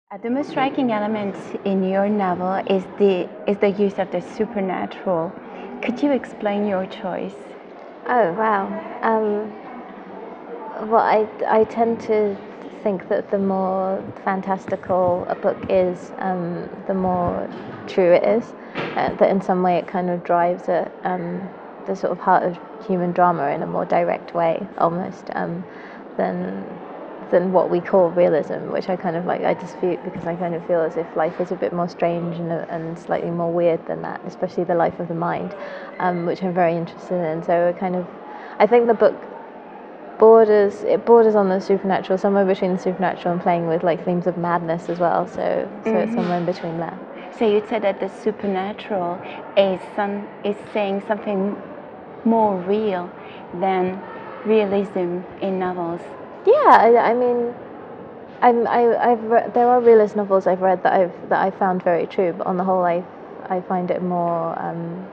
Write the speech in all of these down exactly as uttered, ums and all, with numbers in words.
Uh, The most striking element in your novel is the is the use of the supernatural. Could you explain your choice? Oh wow. Um, well, I, I tend to think that the more fantastical a book is, um, the more true it is. Uh, that in some way it kind of drives at um, the sort of heart of human drama in a more direct way, almost, um, than than what we call realism, which I kind of like. I dispute because I kind of feel as if life is a bit more strange and, and slightly more weird than that, especially the life of the mind, um, which I'm very interested in. So it kind of, I think the book borders it borders on the supernatural, somewhere between the supernatural and playing with like themes of madness as well. So so mm-hmm. It's somewhere in between there. So you said that the supernatural is some is saying something more real than realism in novels. Yeah, I, I mean, I'm, I, I've re- there are realist novels I've read that I've that I found very true, but on the whole, I I find it more um,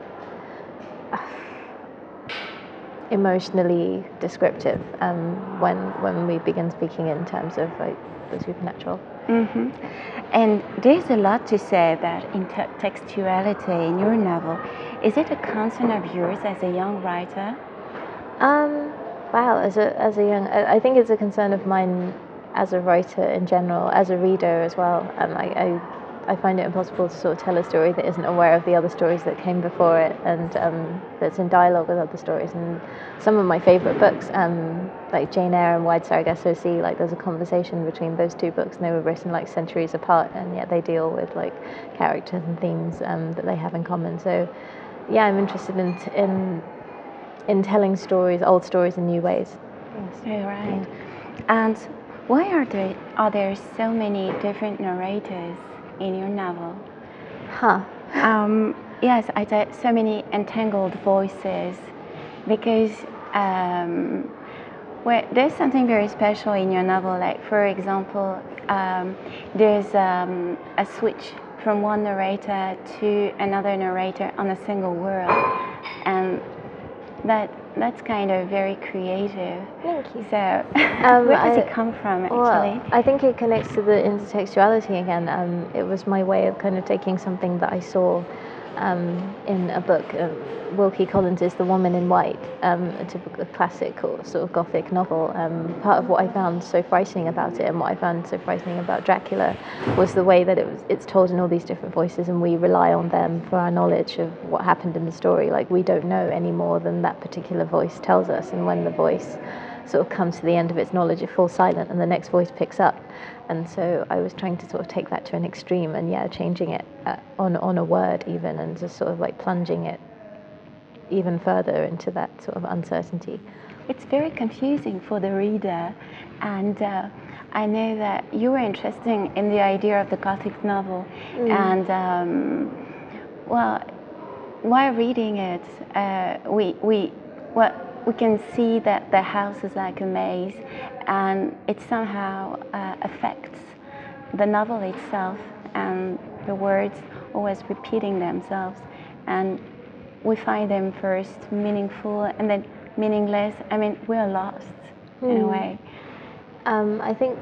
emotionally descriptive um, when when we begin speaking in terms of like the supernatural. Mm-hmm. And there's a lot to say about intertextuality in your novel. Is it a concern of yours as a young writer? Um, wow, as a as a young, I, I think it's a concern of mine as a writer in general, as a reader as well. Um, I, I I find it impossible to sort of tell a story that isn't aware of the other stories that came before it, and um, that's in dialogue with other stories. And some of my favourite books, um, like Jane Eyre and Wide Sargasso Sea, like there's a conversation between those two books, and they were written like centuries apart, and yet they deal with like characters and themes um, that they have in common. So, yeah, I'm interested in in in telling stories, old stories in new ways. Yes. Oh, right. Yeah. And why are there are there so many different narrators in your novel? Huh. Um, yes, I said so many entangled voices, because um, well, there's something very special in your novel. Like, for example, um, there's um, a switch from one narrator to another narrator on a single word, and that that's kind of very creative. Thank you. So, um, where does I, it come from, actually? Well, I think it connects to the intertextuality again. Um, it was my way of kind of taking something that I saw um, in a book. Um, Wilkie Collins is The Woman in White, um, a typical classic or sort of gothic novel. Um, part of what I found so frightening about it, and what I found so frightening about Dracula, was the way that it was. It's told in all these different voices, and we rely on them for our knowledge of what happened in the story. Like, we don't know any more than that particular voice tells us, and when the voice sort of comes to the end of its knowledge, it falls silent, and the next voice picks up. And so I was trying to sort of take that to an extreme, and yeah, changing it uh, on on a word even, and just sort of like plunging it even further into that sort of uncertainty. It's very confusing for the reader, and uh, I know that you were interested in the idea of the Gothic novel, mm. and um, well, while reading it, uh, we we well we can see that the house is like a maze, and it somehow uh, affects the novel itself, and the words always repeating themselves, and we find them first meaningful and then meaningless. I mean, we're lost mm. in a way. Um, I think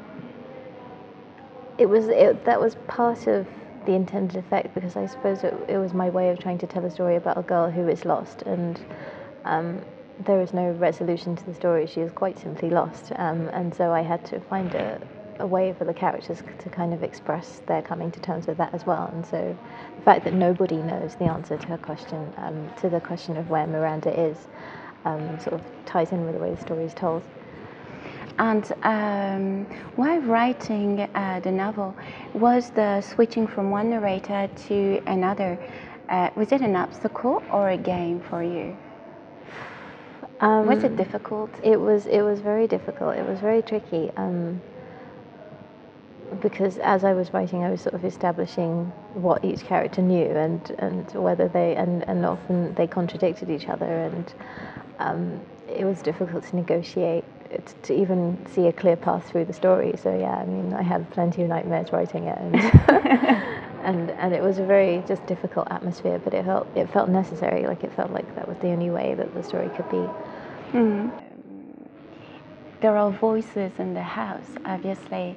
it was it, that was part of the intended effect, because I suppose it, it was my way of trying to tell a story about a girl who is lost, and um, there is no resolution to the story. She is quite simply lost, um, and so I had to find a, a way for the characters to kind of express their coming to terms with that as well. And so the fact that nobody knows the answer to her question, um, to the question of where Miranda is, um, sort of ties in with the way the story is told. And um, while writing uh, the novel, was the switching from one narrator to another, uh, was it an obstacle or a game for you? Um, was it difficult? It was. It was very difficult. It was very tricky. Um, because as I was writing, I was sort of establishing what each character knew, and, and whether they and, and often they contradicted each other, and um, it was difficult to negotiate it, to even see a clear path through the story. So yeah, I mean, I had plenty of nightmares writing it, and and and it was a very just difficult atmosphere, but it felt it felt necessary. Like, it felt like that was the only way that the story could be. Mm. There are voices in the house, obviously.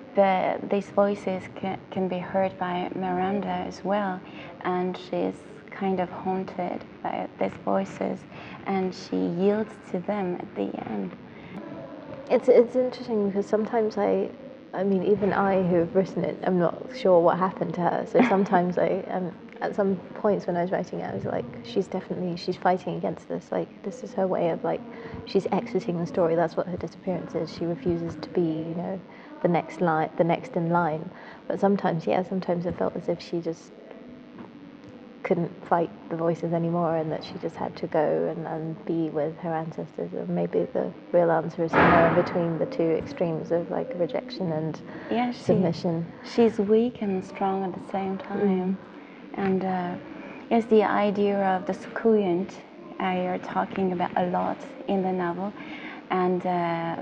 the, these voices can, can be heard by Miranda as well, and she's kind of haunted by these voices, and she yields to them at the end. It's it's interesting because sometimes I, I mean, even I who have written it, I'm not sure what happened to her. So sometimes I, um, at some points when I was writing it, I was like, she's definitely, she's fighting against this. Like, this is her way of, like, she's exiting the story. That's what her disappearance is. She refuses to be, you know, the next line, the next in line. But sometimes, yeah, sometimes it felt as if she just couldn't fight the voices anymore, and that she just had to go and, and be with her ancestors. Or maybe the real answer is somewhere in between the two extremes of, like, rejection and yeah, she, submission. She's weak and strong at the same time. Mm. And uh, yes, the idea of the succulent uh, you're talking about a lot in the novel, and uh,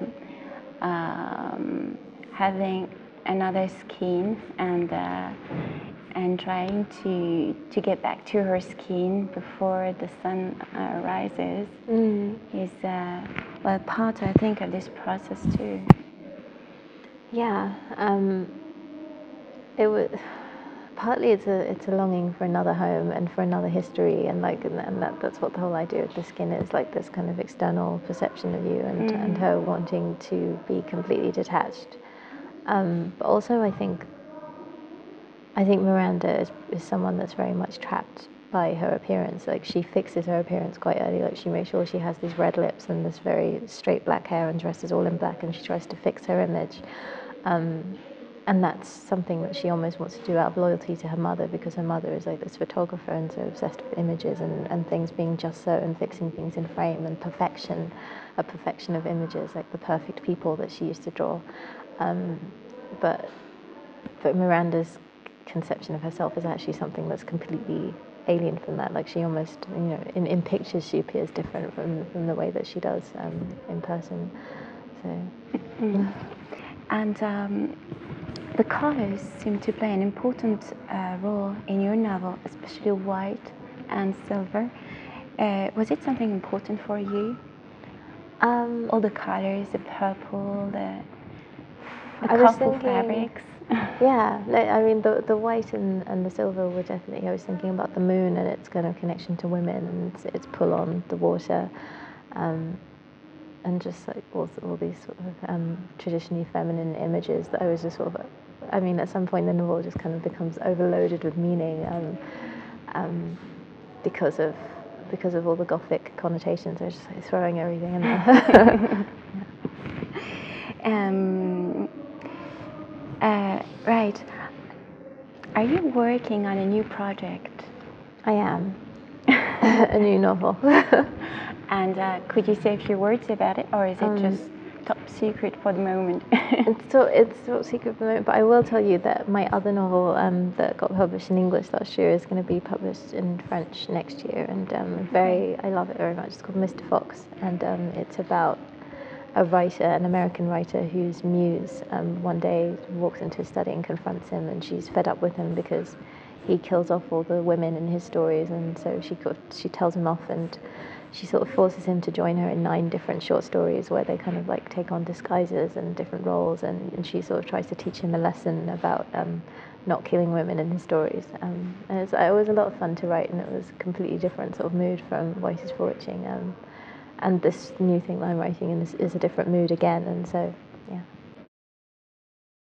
um, having another skin, and uh, and trying to to get back to her skin before the sun uh, rises mm. is uh, well, part, I think, of this process too. Yeah, um, it was partly it's a it's a longing for another home and for another history, and like and, and that that's what the whole idea of the skin is, like this kind of external perception of you, and mm. and her wanting to be completely detached. Um, but also, I think. I think Miranda is, is someone that's very much trapped by her appearance. Like, she fixes her appearance quite early. Like, she makes sure she has these red lips and this very straight black hair and dresses all in black, and she tries to fix her image. Um, and that's something that she almost wants to do out of loyalty to her mother, because her mother is like this photographer and so obsessed with images and, and things being just so, and fixing things in frame and perfection, a perfection of images, like the perfect people that she used to draw. Um, but but Miranda's conception of herself is actually something that's completely alien from that. Like, she almost, you know, in, in pictures she appears different from, from the way that she does um, in person. So, mm. And um, the colors seem to play an important uh, role in your novel, especially white and silver. Uh, was it something important for you? Um, All the colors, the purple, the, the colorful thinking, fabrics. Yeah, I mean, the the white and, and the silver were definitely, I was thinking about the moon and its kind of connection to women and its, its pull on the water, um, and just like all, all these sort of um, traditionally feminine images that I was just sort of, I mean, at some point the novel just kind of becomes overloaded with meaning, um, um, because of because of all the Gothic connotations. I was just like throwing everything in there. um, uh, right. Are you working on a new project? I am. A new novel. And uh, could you say a few words about it, or is it um, just top secret for the moment? it's, so, it's top secret for the moment, but I will tell you that my other novel um, that got published in English last year is going to be published in French next year, and um, very, okay. I love it very much. It's called Mister Fox, and um, it's about a writer, an American writer, whose muse um, one day walks into his study and confronts him, and she's fed up with him because he kills off all the women in his stories, and so she she tells him off, and she sort of forces him to join her in nine different short stories where they kind of like take on disguises and different roles, and, and she sort of tries to teach him a lesson about um, not killing women in his stories. Um, and it's, it was a lot of fun to write, and it was a completely different sort of mood from Voices for Witching. Um, and this new thing that I'm writing in is, is a different mood again, and so, yeah.